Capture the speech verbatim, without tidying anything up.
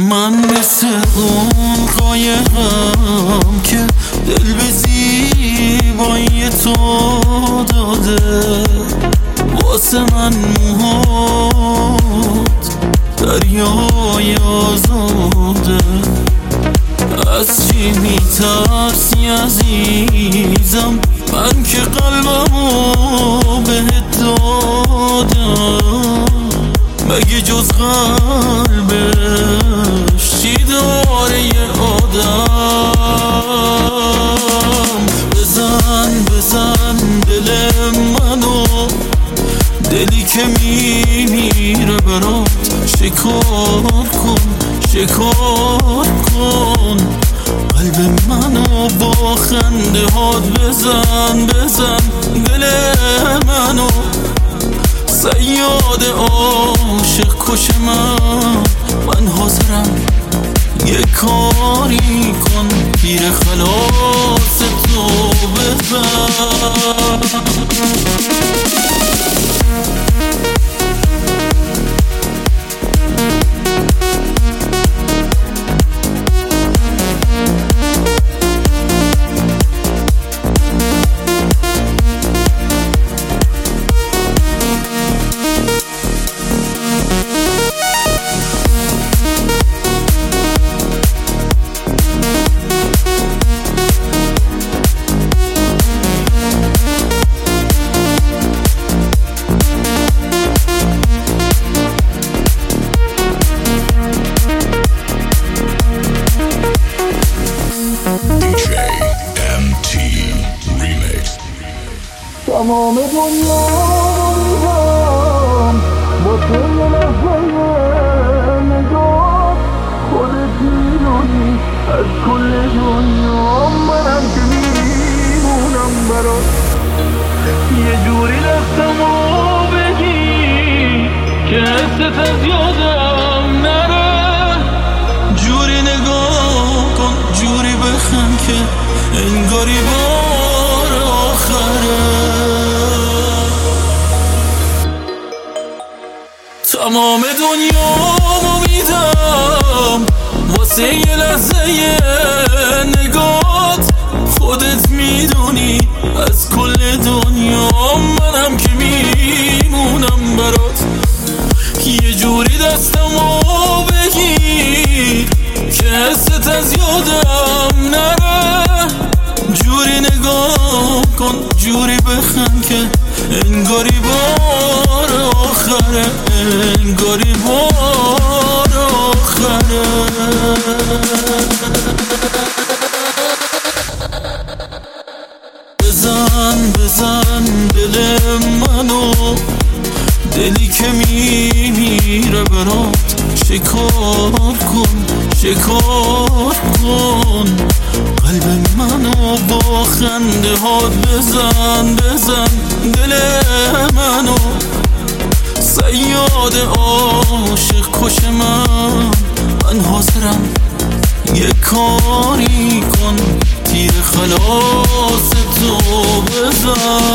من مثل اون قایقم که دل به زیبایی تو داده، واسه من موهات دریای آزاده. از چی میترسی عزیزم؟ من که قلبمو بهت دادم، مگه جز قلبش چی داره یه آدم؟ بزن بزن دل منو، دلی که میمیره برات، شکار کن شکار کن قلب منو با خنده هات. بزن بزن دل منو، صیاد عاشق کش من. من حاضرم یه کاری کن، پیر خلاص تو بزن. تمام دنیا میدم با تو یه لحظه نگاه، خودت میدونی از کل دنیا منم که میمونم برات. یه جوری دستمو بگی که حست از یادم نره، جوری نگاه کن جوری بخند که انگاری بار آخره. تمام دنیامو میدم واسه یه لحظه نگات، خودت میدونی از کل دنیا منم که میمونم برات. یه جوری دستمو بگیر که حست از یادم نره، جوری نگاه کن جوری بخند که انگاری بار آخره، انگاری بار آخره. بزن بزن دل منو، دلی که میمیره برات، شکار کن شکار کن قلب منو با خنده هات. بزن بزن دل منو، صیاد عاشق کش من. من حاضرم یه کاری کن، تیر خلاص تو بزن.